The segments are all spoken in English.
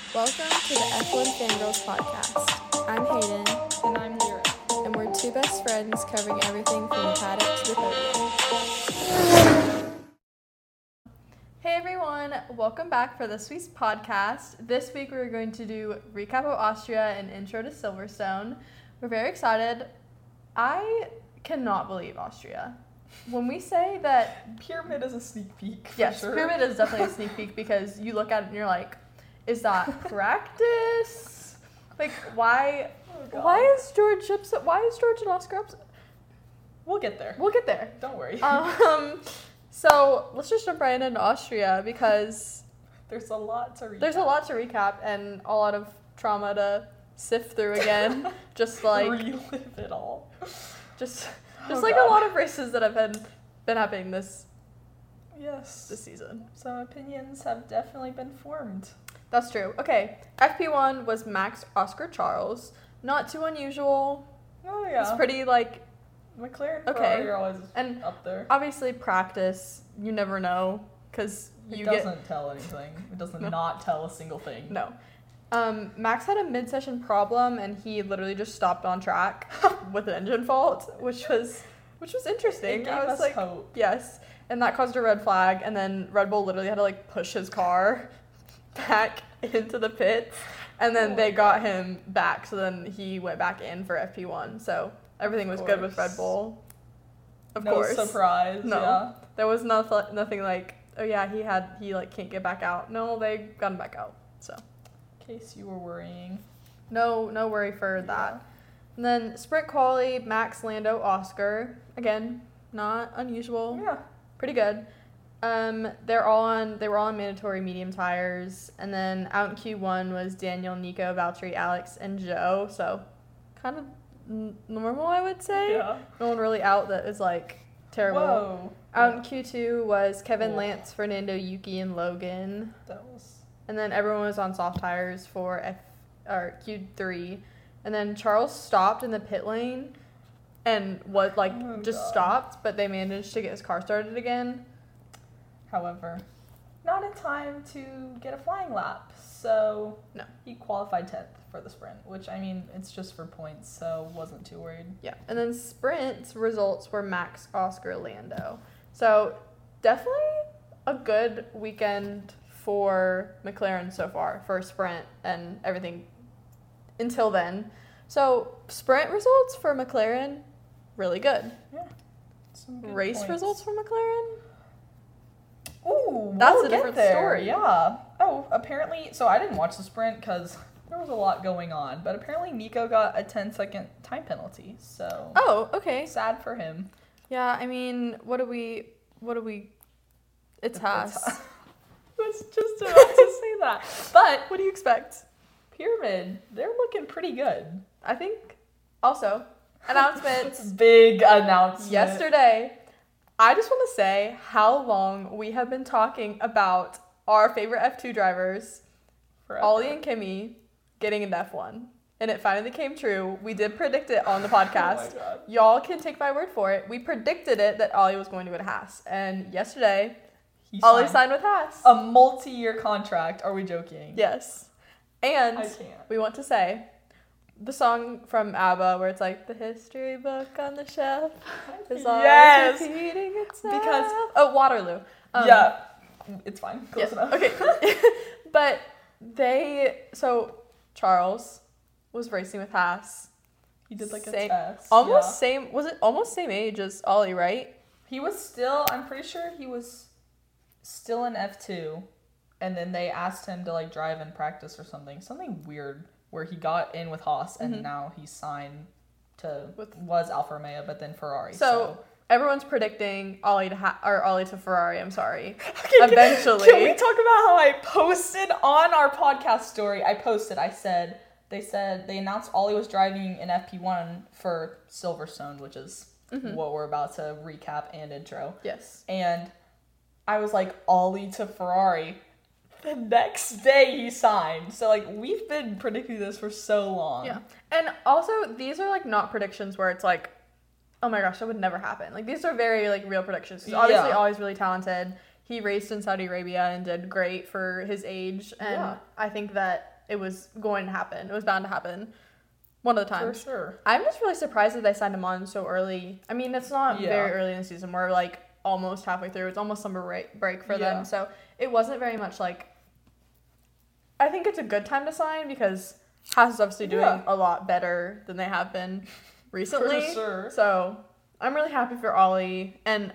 Welcome to the F1 Fangirls podcast. I'm Hayden. And I'm Lyra. And we're two best friends covering everything from the paddock to the podium. Hey everyone, welcome back for this week's podcast. This week we're going to do recap of Austria and intro to Silverstone. We're very excited. I cannot believe Austria. When we say that... Pyramid is a sneak peek, for yes, sure. Pyramid is definitely a sneak peek because you look at it and you're like, is that practice? Like, why is George and Oscar upset? We'll get there. We'll get there. Don't worry. So let's just jump right into Austria because There's a lot to recap. there's a lot to recap and a lot of trauma to sift through again. Just like relive it all. just Oh, like God. a lot of races that have been happening this Yes. season. Some opinions have definitely been formed. That's true. Okay, FP1 was Max, Oscar, Charles. Not too unusual. Oh yeah. It's pretty like McLaren, okay. Ferrari are always And up there. obviously practice. You never know because It you doesn't tell anything. It does No. not tell a single thing. No. Max had a mid-session problem and he literally just stopped on track with an engine fault, which was interesting. It gave I was us like, hope. yes, and that caused a red flag, and then Red Bull literally had to like push his car back into the pits, and then Oh they my got him back. So then he went back in for FP1. So everything was good with Red course. Bull. Of No course, surprise. No. Yeah. there was nothing like, oh yeah, he like can't get back out. No, they got him back out. So. In case you were worrying. No worry for that. And then sprint quali, Max, Lando, Oscar. Again, not unusual. Yeah. Pretty good. They were all on mandatory medium tires. And then out in Q1 was Daniel, Nico, Valtteri, Alex, and Joe. So kind of normal, I would say. Yeah. No one really out that is like terrible. Whoa. Out in Q2 was Kevin, Cool. Lance, Fernando, Yuki, and Logan. That was. And then everyone was on soft tires for Q3. And then Charles stopped in the pit lane and Oh, just God. stopped, but they managed to get his car started again. However, not in time to get a flying lap, so No. he qualified 10th for the sprint, which, I mean, it's just for points, so wasn't too worried. Yeah. And then sprint results were Max, Oscar, Lando. So definitely a good weekend for McLaren so far for sprint and everything until then. So sprint results for McLaren, really good. Some good Race points. results for McLaren? Ooh, That's we'll a get different there, story. Yeah. Oh, apparently, so I didn't watch the sprint because there was a lot going on, but apparently Nico got a 10-second time penalty, so Oh, okay. sad for him. Yeah, I mean, what do we it's Haas. I was just about to say that. But What do you expect? Pyramid, they're looking pretty good. I think also announcements Big announcement. yesterday. I just want to say how long we have been talking about our favorite F2 drivers, Forever. Ollie and Kimmy, getting into F1. And it finally came true. We did predict it on the podcast. Oh my God. Y'all can take my word for it. We predicted it that Ollie was going to go to Haas. And yesterday, He Ollie signed with Haas. a multi-year contract. Are we joking? Yes. And I can't. we want to say the song from ABBA where it's like the history book on the shelf is always Yes. repeating itself. Because- oh, Waterloo. Yeah. It's fine. Close Yeah, enough. okay. But Charles was racing with Haas. He did like a Same- test. Almost Yeah. same, was it almost same age as Ollie, right? He was still, I'm pretty sure he was still in F2. And then they asked him to like drive in practice or something. Something weird where he got in with Haas and Mhm. now he's signed to, With- was Alfa Romeo, but then Ferrari. So everyone's predicting Ollie to Ferrari, I'm sorry. Okay, Eventually. Can we talk about how I posted on our podcast story? They announced Ollie was driving in FP1 for Silverstone, which is what we're about to recap and intro. Yes. And I was like, Ollie to Ferrari. The next day he signed. So like we've been predicting this for so long. Yeah. And also these are like not predictions where it's like, oh my gosh, that would never happen. Like these are very like real predictions. He's obviously Yeah. always really talented. He raced in Saudi Arabia and did great for his age. And Yeah. I think that it was going to happen. It was bound to happen one of the times. For sure. I'm just really surprised that they signed him on so early. I mean, it's not very early in the season. We're like almost halfway through. It's almost summer break for them. So it wasn't very much like, I think it's a good time to sign because Haas is obviously doing a lot better than they have been recently. For sure. So I'm really happy for Ollie. And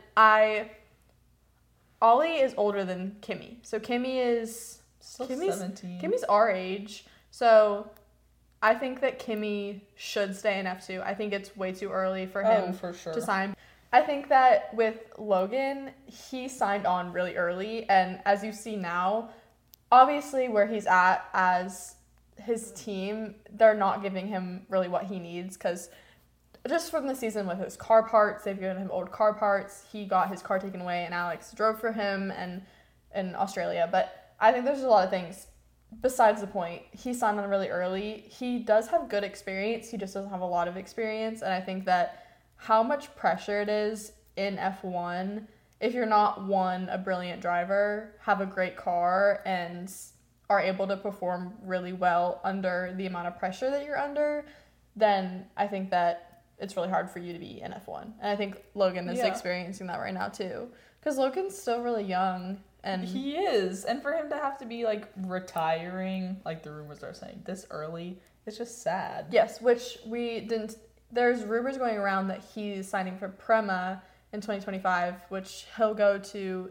Ollie is older than Kimmy. So Kimmy is still 17. Kimmy's our age. So I think that Kimmy should stay in F2. I think it's way too early for him to sign. I think that with Logan, he signed on really early. And as you see now, obviously where he's at as his team, they're not giving him really what he needs because just from the season with his car parts, they've given him old car parts. He got his car taken away and Alex drove for him and in Australia. But I think there's a lot of things besides the point. He signed on really early. He does have good experience. He just doesn't have a lot of experience. And I think that how much pressure it is in F1 if you're not, a brilliant driver, have a great car, and are able to perform really well under the amount of pressure that you're under, then I think that it's really hard for you to be in F1. And I think Logan is experiencing that right now too. Because Logan's still really young. And he is. And for him to have to be, like, retiring, like the rumors are saying, this early, it's just sad. Yes, which we didn't... There's rumors going around that he's signing for Prema in 2025, which he'll go to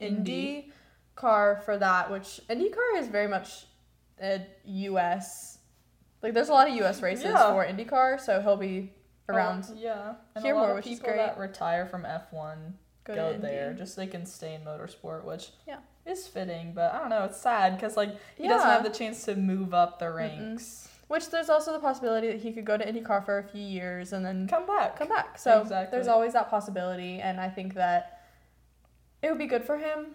IndyCar for that, which IndyCar is very much a U.S. Like, there's a lot of U.S. races for IndyCar, so he'll be around and here a lot more, of which is people great. that retire from F1 go there Indy. just so they can stay in motorsport, which is fitting, but I don't know, it's sad because, like, he doesn't have the chance to move up the ranks. Which there's also the possibility that he could go to IndyCar for a few years and then come back. So there's always that possibility, and I think that it would be good for him.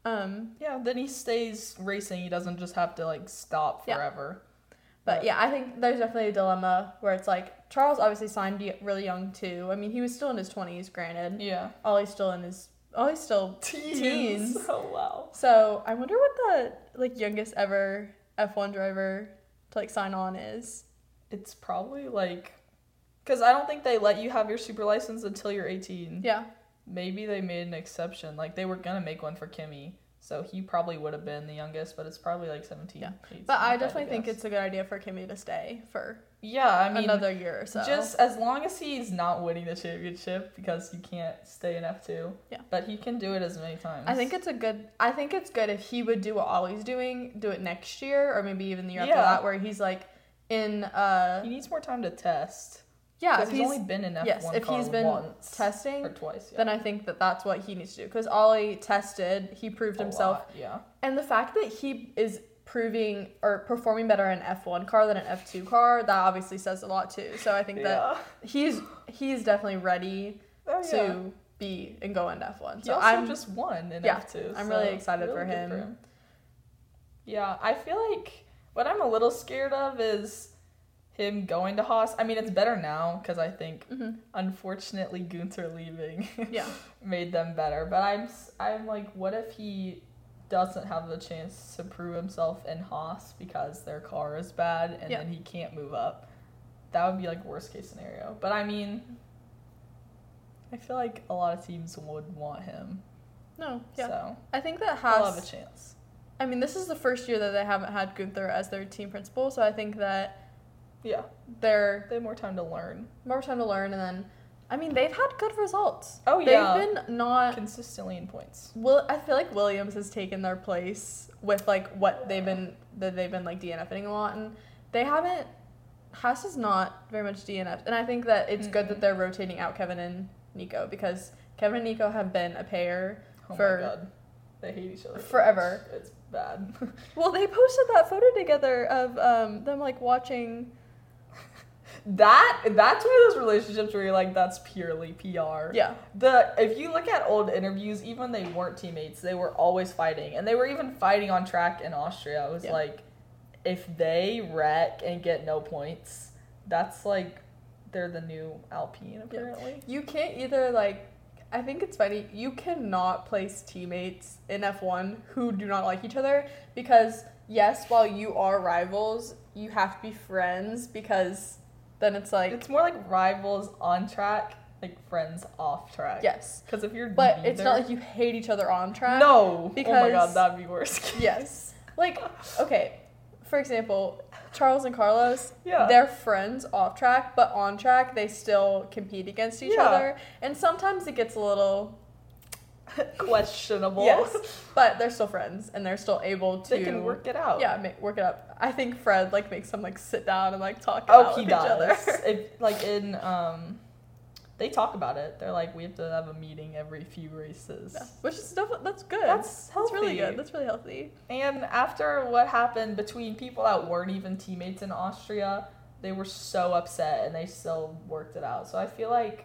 Then he stays racing. He doesn't just have to, like, stop forever. But I think there's definitely a dilemma where it's like, Charles obviously signed really young too. I mean, he was still in his 20s, granted. Yeah. Ollie's still teens. Oh, wow. So I wonder what the, like, youngest ever F1 driver to, like, sign on is. It's probably, like, because I don't think they let you have your super license until you're 18. Yeah. Maybe they made an exception. Like, they were going to make one for Kimmy, so he probably would have been the youngest, but it's probably, like, 17. Yeah. 18, but I definitely think it's a good idea for Kimmy to stay for another year or so. Just as long as he's not winning the championship, because you can't stay in F2. Yeah. But he can do it as many times. I think it's good if he would do what Ollie's doing, do it next year, or maybe even the year after that, where he's, like, in... he needs more time to test. Yeah, if he's only been in F1 if he's been once testing or twice, then I think that that's what he needs to do. Because Ollie tested, he proved himself. And the fact that he is proving or performing better in an F1 car than an F2 car, that obviously says a lot too. So I think that he's definitely ready to be and go into F1. So I'm just won in F2. So I'm really excited for him. Yeah, I feel like what I'm a little scared of is him going to Haas. I mean, it's better now because I think, unfortunately, Gunther leaving made them better. But I'm like, what if he doesn't have the chance to prove himself in Haas because their car is bad and then he can't move up? That would be, like, worst case scenario. But I mean, I feel like a lot of teams would want him. No, So I think that Haas will have a chance. I mean, this is the first year that they haven't had Gunther as their team principal, so I think that they have more time to learn. And then, I mean, they've had good results. Oh, yeah. They've been not... consistently in points. Well, I feel like Williams has taken their place with, like, what they've been, like, DNFing a lot, and they haven't... Haas is not very much DNF, and I think that it's good that they're rotating out Kevin and Nico, because Kevin and Nico have been a pair for... my God. They hate each other. Forever. It's bad. Well, they posted that photo together of them, like, watching... That's one of those relationships where you're like, that's purely PR. Yeah. If you look at old interviews, even when they weren't teammates, they were always fighting. And they were even fighting on track in Austria. It was like, if they wreck and get no points, that's like, they're the new Alpine, apparently. Yeah. You can't either, like, I think it's funny, you cannot place teammates in F1 who do not like each other, because yes, while you are rivals, you have to be friends because then it's like... It's more like rivals on track, like friends off track. Yes. Because if you're But it's not like you hate each other on track. No. Because, oh my god, that'd be worse. Yes. Like, okay, for example, Charles and Carlos, yeah. they're friends off track, but on track, they still compete against each other. And sometimes it gets a little... questionable. Yes, but they're still friends, and they're still able to... They can work it out. Yeah, work it up. I think Fred, like, makes them, like, sit down and, like, talk about each other. If, like, in, they talk about it. They're like, we have to have a meeting every few races. Yeah. Which is definitely, that's good. That's healthy. That's really good. That's really healthy. And after what happened between people that weren't even teammates in Austria, they were so upset, and they still worked it out. So I feel like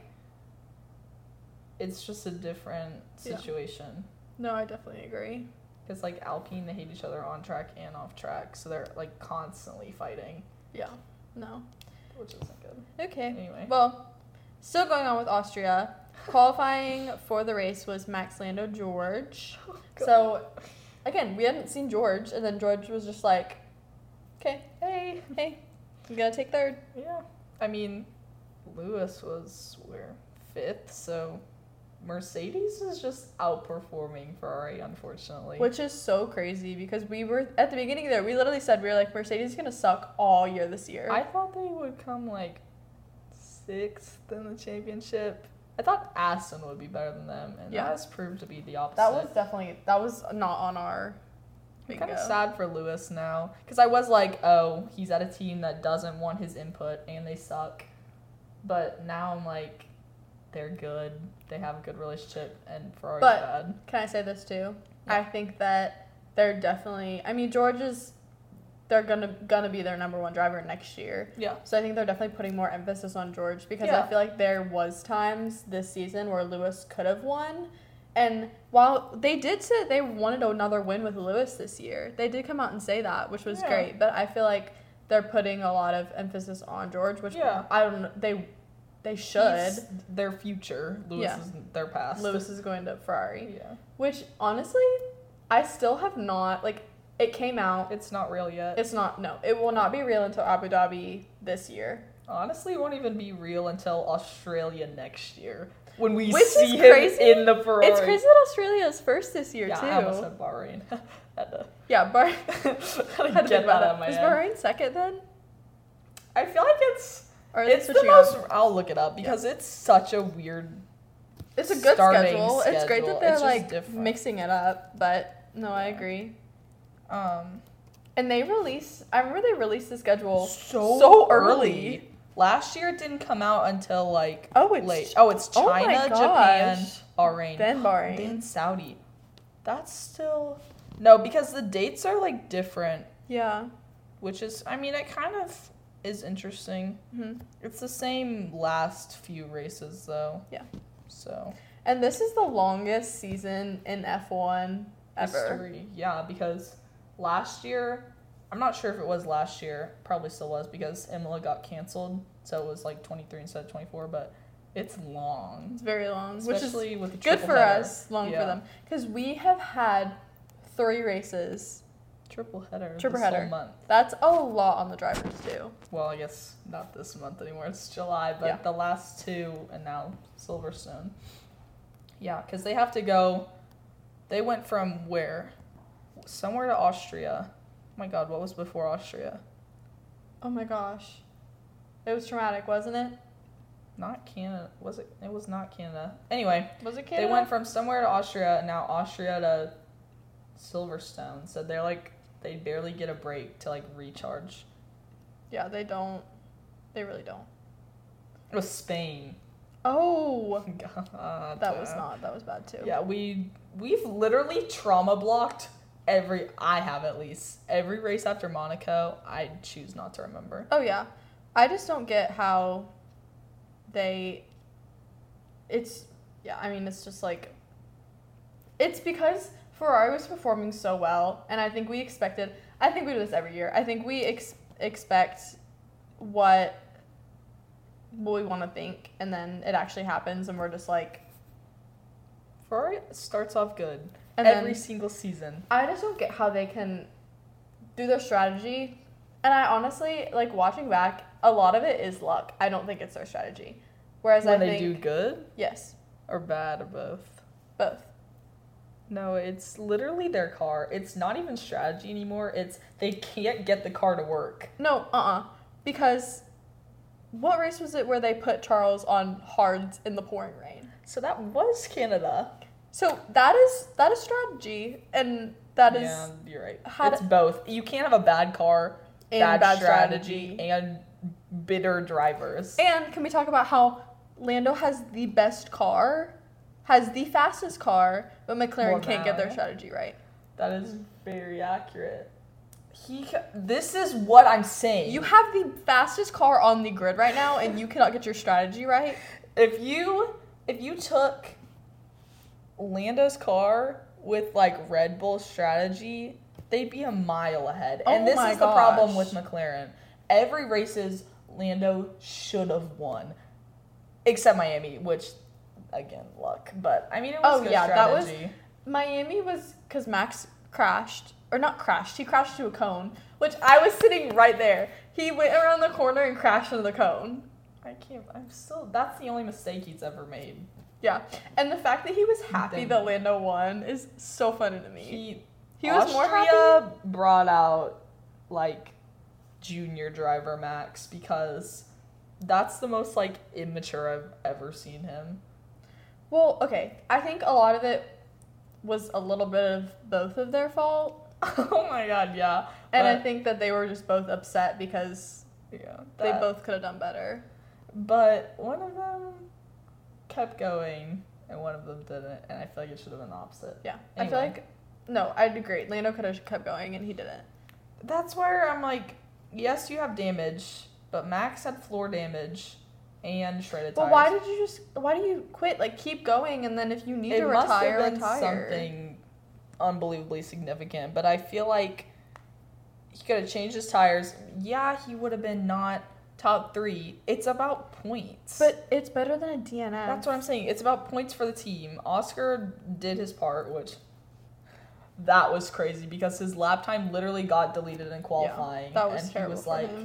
it's just a different situation. Yeah. No, I definitely agree. Because, like, Alpine, they hate each other on track and off track, so they're, like, constantly fighting. Yeah. No. Which isn't good. Okay. Anyway. Well, still going on with Austria. Qualifying for the race was Max Lando George. Oh, so, again, we hadn't seen George, and then George was just like, okay, hey, I'm gonna take third. Yeah. I mean, Lewis was, fifth, so... Mercedes is just outperforming Ferrari, unfortunately. Which is so crazy because we were, at the beginning there, we literally said, we were like, Mercedes is going to suck all year this year. I thought they would come like 6th in the championship. I thought Aston would be better than them, and that has proved to be the opposite. That was not on our bingo. I'm kind of sad for Lewis now because I was like, oh, he's at a team that doesn't want his input and they suck. But now I'm like, they're good. They have a good relationship, and Ferrari's bad. Can I say this too? Yeah. I think that they're definitely... I mean, they're gonna be their number one driver next year. Yeah. So I think they're definitely putting more emphasis on George because Yeah. I feel like there was times this season where Lewis could have won. And while they did say they wanted another win with Lewis this year, they did come out and say that, which was great. But I feel like they're putting a lot of emphasis on George, which I don't know. They should. He's their future. Lewis is their past. Lewis is going to Ferrari. Yeah. Which, honestly, I still have not, like, it came out. It's not real yet. It's not, no. It will not be real until Abu Dhabi this year. Honestly, it won't even be real until Australia next year. When we Which see is him crazy. in the Ferrari. It's crazy that Australia is first this year, too. Yeah, I almost said Bahrain. Yeah, Bahrain. Had to get that out of my head. Is head. Bahrain second, then? I feel like it's the most... I'll look it up because it's such a weird It's a good schedule. It's great that they're, like, mixing it up, but no, I agree. And they I remember they released the schedule so early. Last year it didn't come out until, like, late. It's China, Japan, Bahrain. Then Bahrain. Then Saudi. That's still... No, because the dates are, like, different. Yeah. Which is, I mean, it kind of is interesting. Mm-hmm. It's the same last few races, though. Yeah. So. And this is the longest season in F1 ever. History. Yeah, because last year, I'm not sure if it was last year, probably still was, because Imola got canceled, so it was like 23 instead of 24, but it's long. It's very long. Especially which is with the good for header. us, long for them. Because we have had 3 races. Triple header. Whole month. That's a lot on the drivers too. Well, I guess not this month anymore. It's July, but the last 2 and now Silverstone. Yeah, because they have to go. They went from where? Somewhere to Austria. Oh my God, what was before Austria? Oh my gosh, it was traumatic, wasn't it? Not Canada. Was it? It was not Canada. Anyway, was it Canada? They went from somewhere to Austria, and now Austria to Silverstone. So they're like. They barely get a break to, like, recharge. Yeah, they don't. They really don't. It was Spain. Oh. God. That was bad, too. Yeah, we've literally trauma blocked I have at least. Every race after Monaco, I choose not to remember. Oh, yeah. I just don't get how it's just, like, it's because Ferrari was performing so well, and I think we do this every year. I think we expect what we want to think, and then it actually happens, and we're just like... Ferrari starts off good and every single season. I just don't get how they can do their strategy. And I honestly, like, watching back, a lot of it is luck. I don't think it's their strategy. Whereas when I think... they do good? Yes. Or bad, or both? Both. No, it's literally their car. It's not even strategy anymore. It's they can't get the car to work. No, because what race was it where they put Charles on hards in the pouring rain? So that was Canada. So that is strategy, and that is... Yeah, you're right. It's both. You can't have a bad car, and bad strategy, and bitter drivers. And can we talk about how Lando has the best car, has the fastest car, but McLaren can't get their strategy right? That is very accurate. This is what I'm saying. You have the fastest car on the grid right now, and you cannot get your strategy right. If you took Lando's car with like Red Bull strategy, they'd be a mile ahead. And this is the problem with McLaren. Every races Lando should have won, except Miami, which again luck. But I mean, it was good strategy. That was Miami was because Max crashed. Or not crashed. He crashed into a cone, which I was sitting right there. He went around the corner and crashed into the cone. That's the only mistake he's ever made. Yeah. And the fact that he was happy that Lando won is so funny to me. He was more happy. Brought out, like, junior driver Max because that's the most, like, immature I've ever seen him. Well, okay. I think a lot of it was a little bit of both of their fault. Oh my god, yeah. And I think that they were just both upset because they both could have done better. But one of them kept going and one of them didn't, and I feel like it should have been the opposite. Yeah. Anyway. I feel like, no, I'd agree. Lando could have kept going and he didn't. That's where I'm like, yes, you have damage, but Max had floor damage and shredded tires. Well, why do you quit? Like, keep going, and then if you need to retire, it must have been something unbelievably significant, but I feel like he could have changed his tires. Yeah, he would have been not top 3. It's about points. But it's better than a DNF. That's what I'm saying. It's about points for the team. Oscar did his part, which that was crazy because his lap time literally got deleted in qualifying. Yeah, that was terrible. He was like,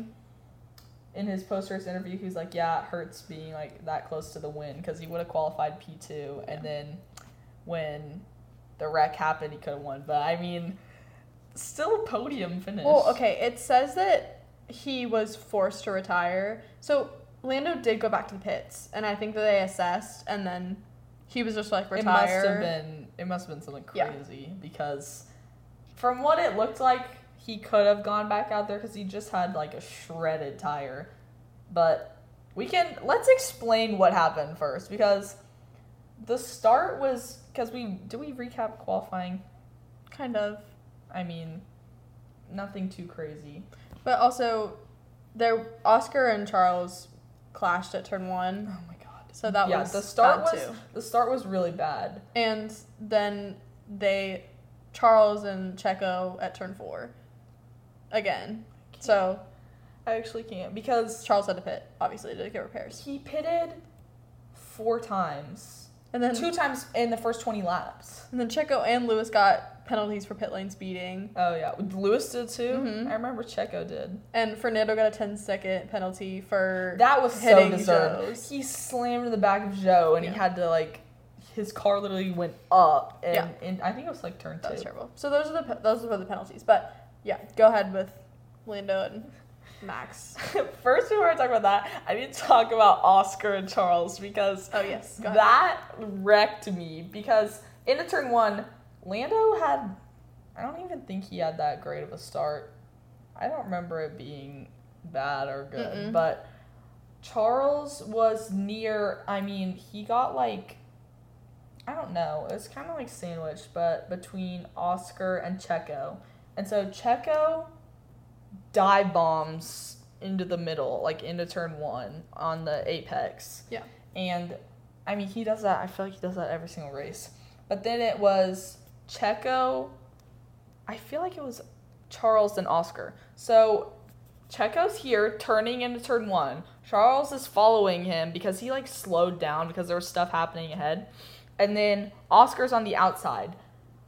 in his post-race interview, he was like, yeah, it hurts being like that close to the win because he would have qualified P2, and then when the wreck happened, he could have won. But I mean, still a podium finish. Well, okay, it says that he was forced to retire. So Lando did go back to the pits, and I think that they assessed, and then he was just like, retire. It must have been something crazy because from what it looked like, he could have gone back out there because he just had like a shredded tire. But let's explain what happened first, because the start was, did we recap qualifying? Kind of. I mean, nothing too crazy. But also, Oscar and Charles clashed at turn 1. Oh my god. So that was the start bad too. The start was really bad. And then Charles and Checo at turn 4. Again. So I actually can't because Charles had to pit, obviously, to get repairs. He pitted 4 times. And then 2 times in the first 20 laps. And then Checo and Lewis got penalties for pit lane speeding. Oh, yeah. Lewis did too? Mm-hmm. I remember Checo did. And Fernando got a 10-second penalty for that was hitting so deserved. He slammed in the back of Joe, and he had to, like, his car literally went up. And I think it was, like, turn 2. That was terrible. So those were the penalties. But, yeah, go ahead with Lando and Max. First, before I talk about that, I need to talk about Oscar and Charles because that wrecked me. Because into turn 1, Lando had, I don't even think he had that great of a start. I don't remember it being bad or good. But Charles was near, I mean, he got like, I don't know, it was kind of like sandwiched, but between Oscar and Checo. And so Checo dive bombs into the middle, like into turn 1 on the apex. Yeah. And I mean, he does that. I feel like he does that every single race. But then it was Checo. I feel like it was Charles and Oscar. So Checo's here turning into turn 1. Charles is following him because he like slowed down because there was stuff happening ahead. And then Oscar's on the outside.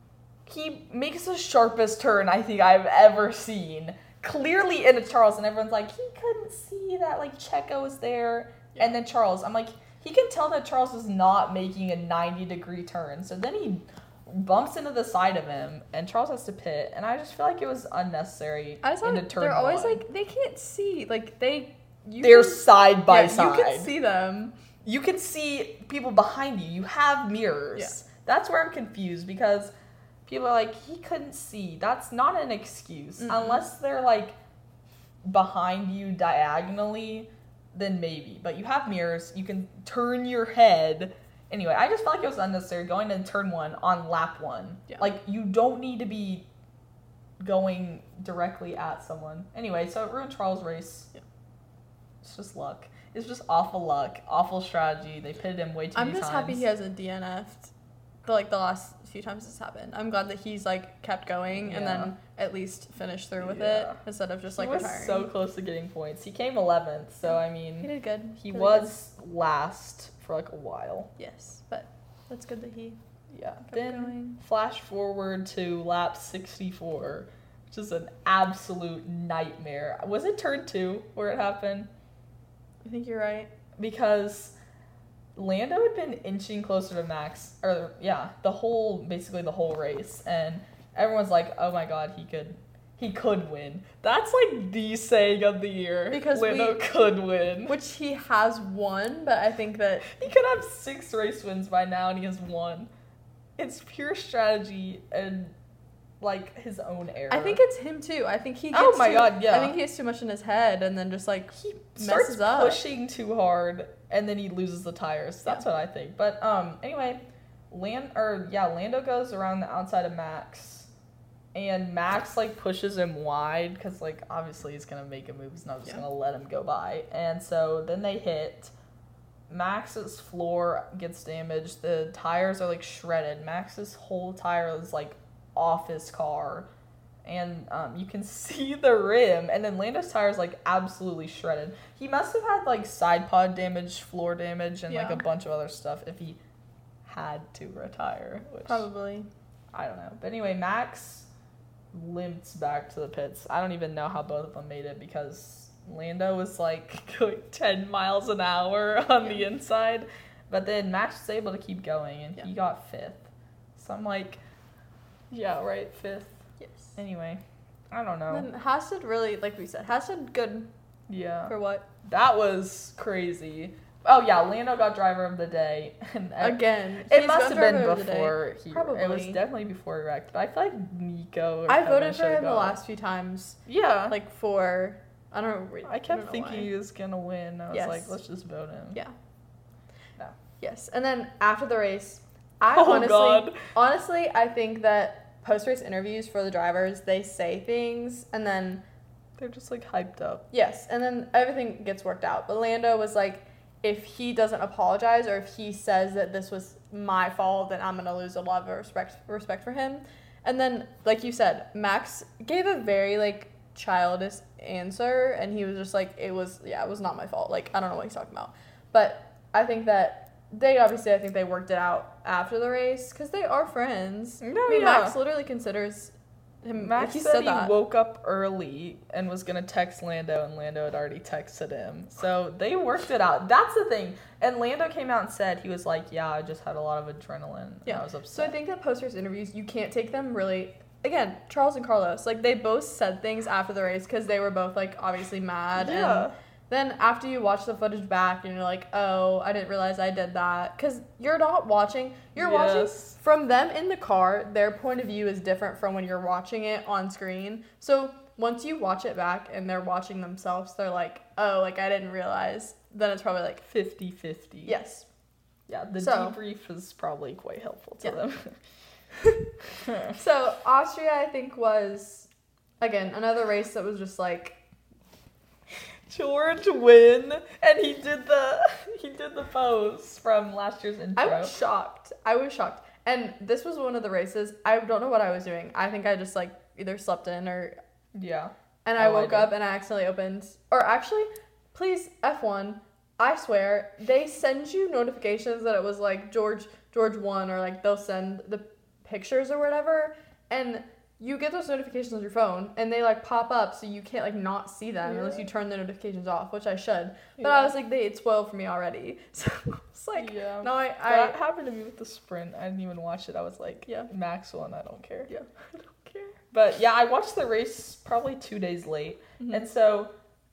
he makes the sharpest turn I think I've ever seen. Clearly into Charles, and everyone's like, he couldn't see that, like, Checo was there. Yeah. And then Charles, I'm like, he can tell that Charles is not making a 90-degree turn. So then he bumps into the side of him, and Charles has to pit. And I just feel like it was unnecessary into turn they're always one. like, they can't see. Like, they're side by side. You can see them. You can see people behind you. You have mirrors. Yeah. That's where I'm confused, because people are like, he couldn't see. That's not an excuse. Mm-mm. Unless they're, like, behind you diagonally, then maybe. But you have mirrors. You can turn your head. Anyway, I just felt like it was unnecessary going into turn one on lap one. Yeah. Like, you don't need to be going directly at someone. Anyway, so it ruined Charles' race. Yeah. It's just luck. It's just awful luck. Awful strategy. They pitted him way too many times. I'm just happy he hasn't DNF'd. The last few times this happened. I'm glad that he's, like, kept going and then at least finished through with it instead of just, like, retiring. He was so close to getting points. He came 11th, so, I mean... He did good. He was last for, like, a while. Yes, but that's good that he kept then going. Flash forward to lap 64, which is an absolute nightmare. Was it turn 2 where it happened? I think you're right. Because... Lando had been inching closer to Max, basically the whole race, and everyone's like, "Oh my God, he could win." That's like the saying of the year, because Lando could win, which he has won, but I think that he could have 6 race wins by now, and he has 1. It's pure strategy and like his own error. I think it's him too. I think he. God, yeah. I think he has too much in his head, and then just like he messes starts up, pushing too hard. And then he loses the tires. That's what I think. But anyway, Lando goes around the outside of Max, and Max like pushes him wide because like obviously he's gonna make a move. He's not just gonna let him go by. And so then they hit. Max's floor gets damaged. The tires are like shredded. Max's whole tire is like off his car. And you can see the rim, and then Lando's tire is like absolutely shredded. He must have had like side pod damage, floor damage, and like a bunch of other stuff if he had to retire. Which, probably. I don't know. But anyway, Max limps back to the pits. I don't even know how both of them made it because Lando was like going 10 miles an hour on the inside. But then Max was able to keep going, and he got 5th. So I'm like, 5th. Yes. Anyway, I don't know. Then Haas did really, like we said, Haas did good. Yeah. For what? That was crazy. Oh yeah, Lando got driver of the day. And again, it must have been before he. Probably. It was definitely before he wrecked. But I feel like Nico. I voted for him the last few times. Yeah. Like for, I don't know. I kept thinking he was gonna win. I was like, let's just vote him. Yeah. No. Yes, and then after the race, honestly, I think that post-race interviews for the drivers, they say things and then they're just like hyped up. Yes, and then everything gets worked out. But Lando was like, if he doesn't apologize or if he says that this was my fault, then I'm gonna lose a lot of respect for him. And then, like you said, Max gave a very like childish answer, and he was just like, it was not my fault. Like, I don't know what he's talking about. But I think that I think they worked it out after the race because they are friends. Max literally considers him. Max said he woke up early and was going to text Lando, and Lando had already texted him. So they worked it out. That's the thing. And Lando came out and said, he was like, I just had a lot of adrenaline. Yeah. I was upset. So I think that post-race interviews, you can't take them really... Again, Charles and Carlos, like, they both said things after the race because they were both, like, obviously mad. Yeah. And then after you watch the footage back and you're like, oh, I didn't realize I did that. Because you're not watching. You're watching from them in the car. Their point of view is different from when you're watching it on screen. So once you watch it back and they're watching themselves, they're like, oh, like, I didn't realize. Then it's probably like 50-50. Yes. Yeah, the debrief is probably quite helpful to them. So Austria, I think, was, again, another race that was just like, George win, and he did the pose from last year's intro. I was shocked. And this was one of the races. I don't know what I was doing. I think I just like either slept in or And I woke up and I accidentally opened. Or actually, please F1. I swear they send you notifications that it was like George won, or like they'll send the pictures or whatever. and you get those notifications on your phone, and they like pop up, so you can't like not see them unless you turn the notifications off, which I should. But I was like, it's spoiled for me already. So it's like, no, that happened to me with the sprint. I didn't even watch it. I was like, Max won. I don't care. Yeah, I don't care. But yeah, I watched the race probably 2 days late, and so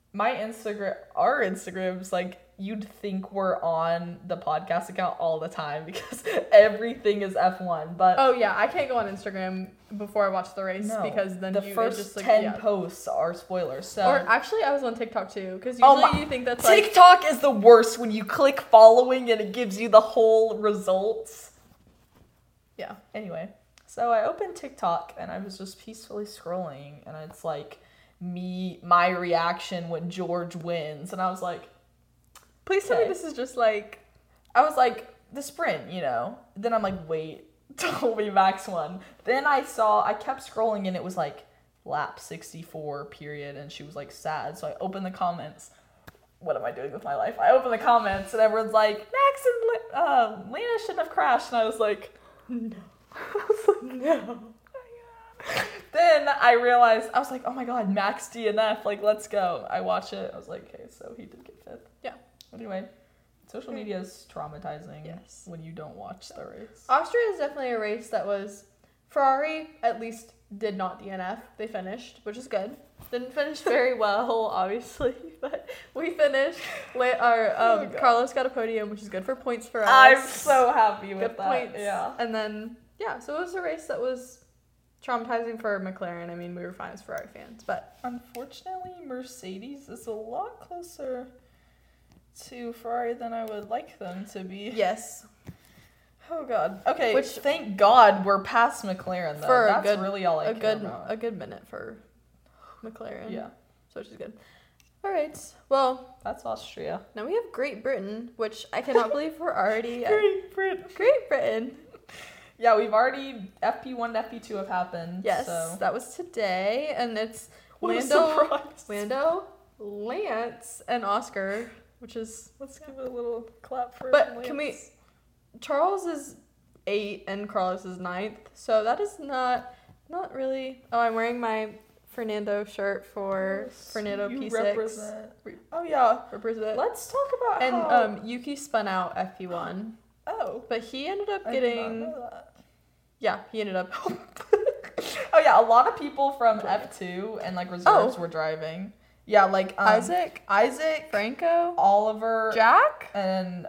our Instagrams, like, you'd think we're on the podcast account all the time because everything is F1. But oh yeah, I can't go on Instagram before I watch the race because then the first just, like, 10 posts are spoilers. So, or actually, I was on TikTok too because usually you think that's like TikTok is the worst when you click following and it gives you the whole results. Yeah. Anyway, so I opened TikTok and I was just peacefully scrolling, and it's like my reaction when George wins, and I was like, please tell me this is just like... I was like, the sprint, you know? Then I'm like, wait, told me Max won. Then I kept scrolling, and it was like, lap 64, period, and she was like, sad. So I opened the comments. What am I doing with my life? I opened the comments, and everyone's like, Max and Lena shouldn't have crashed. And I was like, no. I was like, no. Then I realized, I was like, oh my god, Max DNF, like, let's go. I watch it. I was like, okay, so he did get 5th. Yeah. Anyway, social media is traumatizing when you don't watch the race. Austria is definitely a race that was... Ferrari, at least, did not DNF. They finished, which is good. Didn't finish very well, obviously, but we finished. Carlos got a podium, which is good for points for us. I'm so happy with that. Points. Yeah. And then, so it was a race that was traumatizing for McLaren. I mean, we were fine as Ferrari fans, but... Unfortunately, Mercedes is a lot closer to Ferrari than I would like them to be. Yes. Oh god. Okay. Thank God we're past McLaren though. That's really all I care about. A good minute for McLaren. Yeah. So which is good. All right. Well, that's Austria. Now we have Great Britain, which I cannot believe we're already Great Britain. Great Britain. Yeah, we've already FP1 and FP2 have happened. Yes, so. That was today, and it's Lando, Lance, and Oscar. Which is... Let's give it a little clap for But Lance. Can we... Charles is 8 and Carlos is 9th. So that is not really... Oh, I'm wearing my Fernando shirt for Fernando P6. Represent. Oh, yeah. Represent. Let's talk about And Yuki spun out FP1. Oh. But he ended up getting... I did not know that. Yeah, he ended up... Oh, yeah. A lot of people from F2 and, like, reserves were driving. Yeah, like Isaac, Franco, Oliver, Jack, and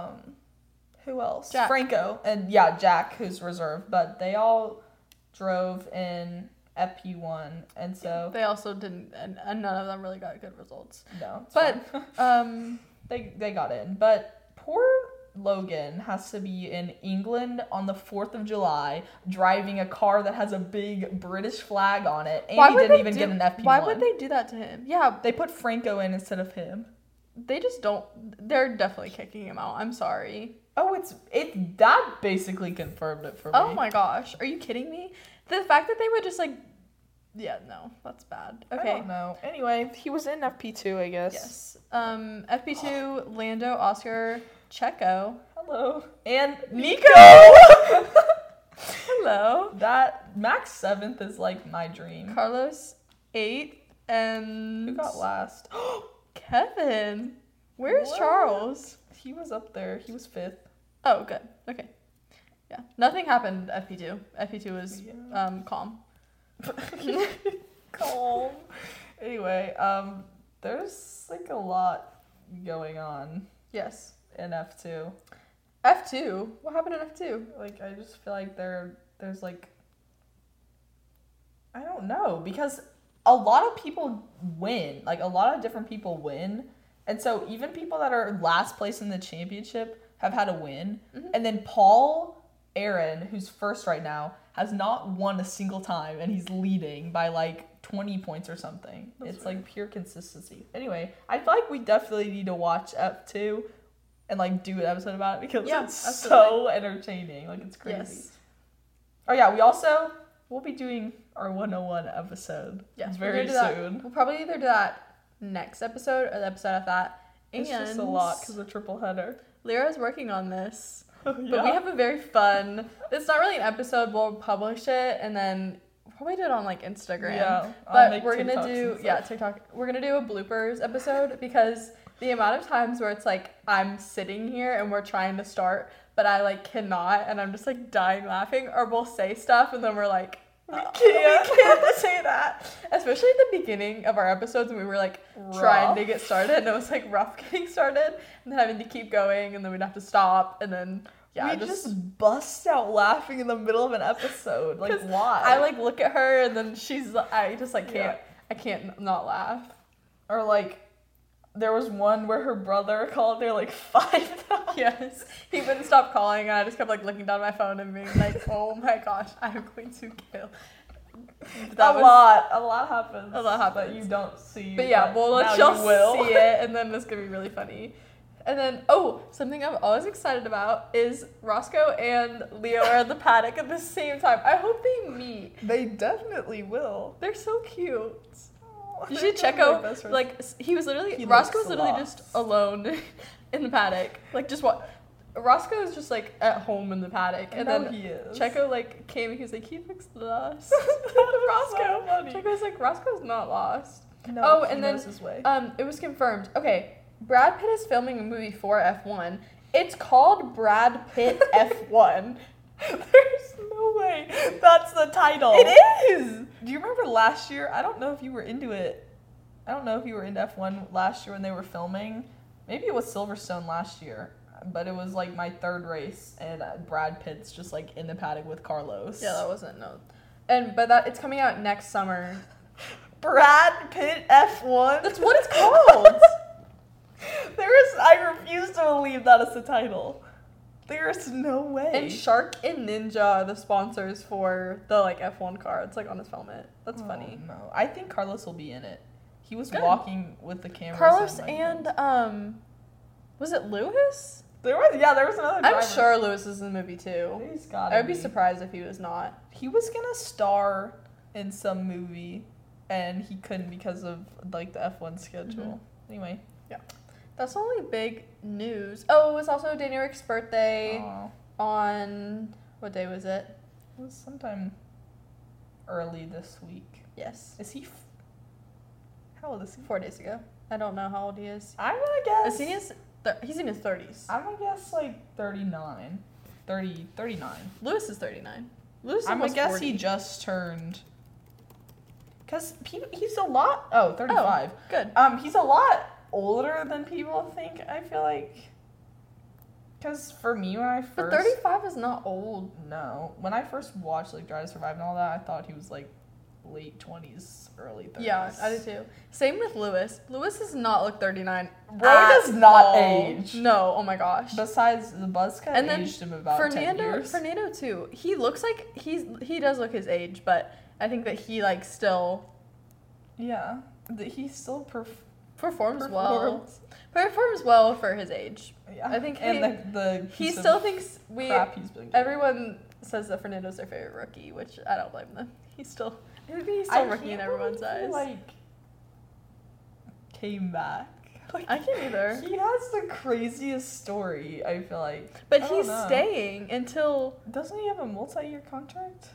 who else? Jack. Franco, and Jack, who's reserved, but they all drove in FP1, and so they also didn't, and none of them really got good results. No, but they got in, but poor Logan has to be in England on the 4th of July driving a car that has a big British flag on it, and he didn't even get an FP1. Why would they do that to him? Yeah, they put Franco in instead of him. They just don't... They're definitely kicking him out. I'm sorry. Oh, that basically confirmed it for me. Oh my gosh. Are you kidding me? The fact that they would just like... Yeah, no, that's bad. Okay. I don't know. Anyway, he was in FP2, I guess. Yes. FP2, Lando, Oscar... Checo. Hello. And Nico! Hello. That Max 7th is like my dream. Carlos 8th and... Who got last? Kevin. Where's Charles? He was up there. He was 5th. Oh, good. Okay. Yeah. Nothing happened FP2. FP2 was calm. Calm. Anyway, there's like a lot going on. Yes. In F2. F2? What happened in F2? Like, I just feel like there's like... I don't know, because a lot of people win. Like, a lot of different people win. And so even people that are last place in the championship have had a win. Mm-hmm. And then Paul Aaron, who's first right now, has not won a single time, and he's leading by like 20 points or something. It's like pure consistency. Anyway, I feel like we definitely need to watch F2 and like do an episode about it because it's so entertaining. Like, it's crazy. Yes. Oh yeah, we'll be doing our 101 episode very soon. We'll probably either do that next episode or the episode after that. It's just a lot because of triple header. Lyra's working on this. But we have a very fun, it's not really an episode, we'll publish it and then probably do it on like Instagram. Yeah. But we're going to do, TikTok. We're going to do a bloopers episode because the amount of times where it's like I'm sitting here and we're trying to start, but I like cannot and I'm just like dying laughing, or we'll say stuff and then we're like, we can't say that. Especially at the beginning of our episodes when we were like trying to get started and it was like rough getting started and then having to keep going and then we'd have to stop and then we just bust out laughing in the middle of an episode. Like, why? I like look at her and then I just like can't I can't not laugh. Or like there was one where her brother called her like 5 times. Yes. He wouldn't stop calling and I just kept like looking down at my phone and being like, oh my gosh, I'm going to kill. A lot happens. A lot happens. That you don't see. But yeah, well, let's just see it and then it's going to be really funny. And then, something I'm always excited about is Roscoe and Leo are in the paddock at the same time. I hope they meet. They definitely will. They're so cute. You should check out, like, Roscoe was literally just alone in the paddock. Like, just what? Roscoe is just, like, at home in the paddock. And then Checo, like, came and he was like, he looks lost. Roscoe. So Checo's like, Roscoe's not lost. No, and then his way. It was confirmed. Okay, Brad Pitt is filming a movie for F1. It's called Brad Pitt F1. There's no way that's the title. It is! Do you remember last year? I don't know if you were into it. I don't know if you were into F1 last year when they were filming. Maybe it was Silverstone last year. But it was like my third race and Brad Pitt's just like in the paddock with Carlos. Yeah, that wasn't, no. But it's coming out next summer. Brad Pitt F1? That's what it's called! I refuse to believe that is the title. There is no way. And Shark and Ninja are the sponsors for the like F1 car. It's like on his helmet. That's funny. No, I think Carlos will be in it. He was walking with the camera. Carlos and was it Lewis? There was another driver. I'm sure Lewis is in the movie too. He's gotta I would be surprised if he was not. He was gonna star in some movie, and he couldn't because of like the F1 schedule. Anyway, yeah. That's the only big news. Oh, it was also Danny Rick's birthday on, what day was it? It was sometime early this week. Yes. Is he, how old is he? 4 days ago. I don't know how old he is. I'm gonna guess. He's in his 30s. I'm gonna guess like 39. 39. Lewis is 39. I'm gonna guess 40. He just turned. Because he's a lot, 35. Oh, good. He's a lot older than people think, I feel like. Because for me, when I first... But 35 is not old. No. When I first watched, like, Drive to Survive and all that, I thought he was, like, late 20s, early 30s. Yeah, I do too. Same with Lewis. Lewis does not look 39. Bro does not age. No, oh my gosh. Besides, the buzz cut and aged him about 10 years. Fernando, too. He looks like... He does look his age, but I think that he, like, still... Yeah. He still performs well for his age. Yeah. I think he still thinks everyone says that Fernando's their favorite rookie, which I don't blame them. He's still rookie in everyone's eyes. Like came back. Like, I can't either. He has the craziest story, I feel like. But he's staying until... Doesn't he have a multi-year contract?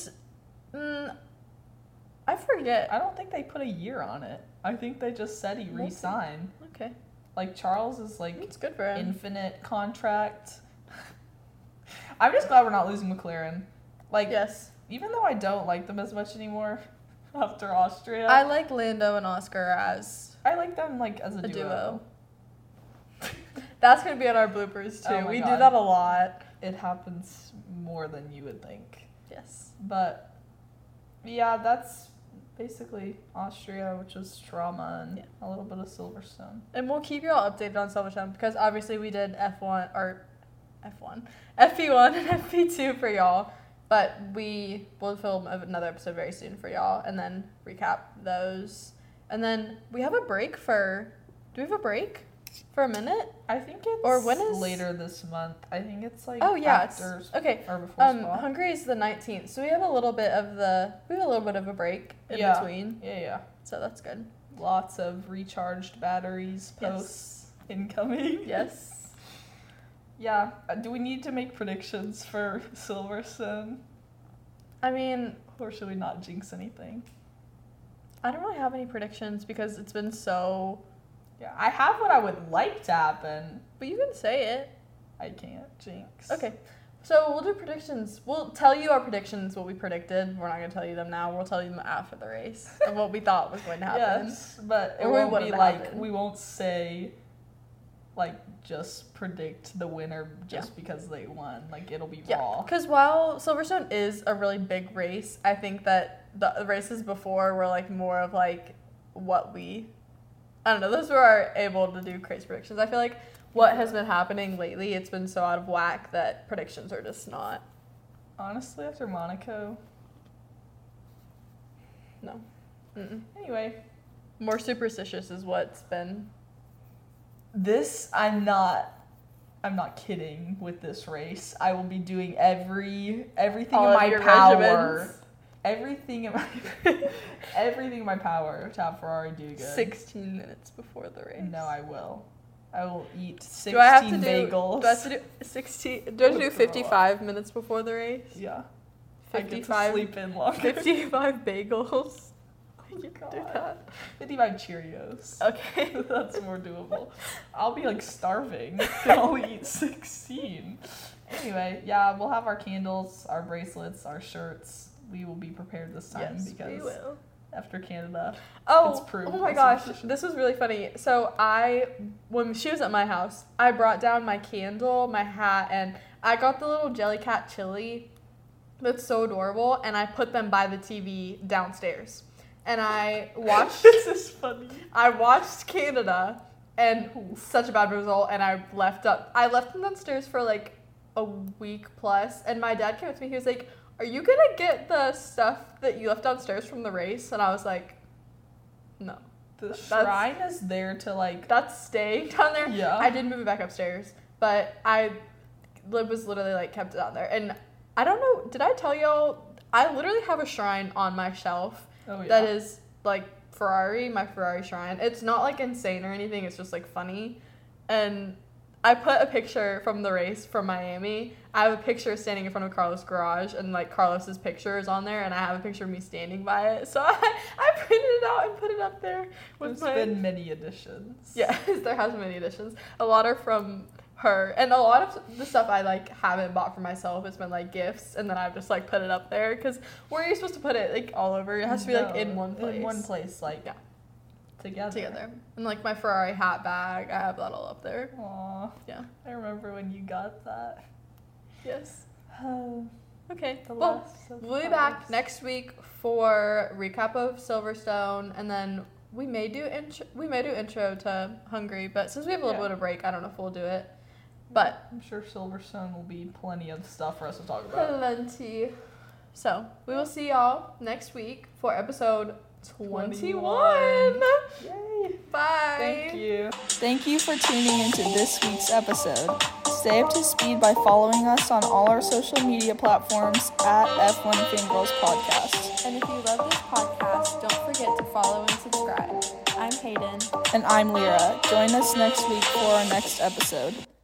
I forget. I don't think they put a year on it. I think they just said he re-signed. Okay. Like, Charles is, like, it's good for him. Infinite contract. I'm just glad we're not losing McLaren. Like, yes. Even though I don't like them as much anymore after Austria. I like Lando and Oscar as... I like them, like, as a duo. That's going to be on our bloopers, too. Oh we do that a lot. It happens more than you would think. Yes. But, yeah, that's... basically Austria, which was trauma, and a little bit of Silverstone. And we'll keep you all updated on Silverstone because obviously we did FP1 and FP2 for y'all, but we will film another episode very soon for y'all and then recap those. And then we have a break do we have a break for a minute? I think it's later this month. I think it's like after okay. Or before Spa. Hungary is the 19th, so we have a little bit of a break in between. Yeah. So that's good. Lots of recharged batteries incoming. Yes. Yeah. Do we need to make predictions for Silverstone? I mean... Or should we not jinx anything? I don't really have any predictions because it's been so... Yeah, I have what I would like to happen. But you can say it. I can't jinx. Okay. So we'll do predictions. We'll tell you our predictions, what we predicted. We're not going to tell you them now. We'll tell you them after the race of what we thought was going to happen. Yes, but it won't be like, we won't say, like, just predict the winner just because they won. Like, it'll be raw. Because while Silverstone is a really big race, I think that the races before were, like, more of, like, what we... I don't know. Those were our able to do crazy predictions. I feel like what has been happening lately, it's been so out of whack that predictions are just not. Honestly, after Monaco. No. Mm-mm. Anyway. More superstitious is what's been. This, I'm not kidding with this race. I will be doing everything all in my power. Regimens. Everything in my power to have Ferrari do good. 16 minutes before the race. No, I will. I will eat 16 bagels. Do I have to do 16? Do I have to do 55 minutes before the race? Yeah. 55. I get to sleep in longer. 55 bagels. You can do that. 55 Cheerios. Okay. That's more doable. I'll be like starving. I'll eat 16. Anyway, yeah, we'll have our candles, our bracelets, our shirts. We will be prepared this time because we will. After Canada, it's proved. Oh my gosh, this was really funny. So when she was at my house, I brought down my candle, my hat, and I got the little Jellycat chili that's so adorable, and I put them by the TV downstairs. And I watched... This is funny. I watched Canada, and such a bad result, and I left them downstairs for like a week plus, and my dad came up to me, he was like, "Are you gonna get the stuff that you left downstairs from the race?" And I was like, no. The shrine is there to like... That's staying down there. Yeah. I did move it back upstairs, but I was literally like kept it down there. And I don't know, did I tell y'all, I literally have a shrine on my shelf that is like my Ferrari shrine. It's not like insane or anything, it's just like funny. And I put a picture from the race from Miami. I have a picture standing in front of Carlos' garage, and like Carlos's picture is on there, and I have a picture of me standing by it. So I printed it out and put it up there. There's been many editions. Yes, there has been many editions. A lot are from her, and a lot of the stuff I like haven't bought for myself. It's been like gifts, and then I've just like put it up there because where are you supposed to put it? Like all over? It has to be like in one place. In one place, like together. And like my Ferrari hat bag, I have that all up there. Aww. Yeah. I remember when you got that. Yes. Okay. We'll be back next week for recap of Silverstone, and then we may do intro to Hungary, but since we have a little bit of break, I don't know if we'll do it. But I'm sure Silverstone will be plenty of stuff for us to talk about. Plenty. So we will see y'all next week for episode 21. Yay. Bye. Thank you. Thank you for tuning into this week's episode. Stay up to speed by following us on all our social media platforms at F1 Fangirls Podcast. And if you love this podcast, don't forget to follow and subscribe. I'm Hayden. And I'm Lyra. Join us next week for our next episode.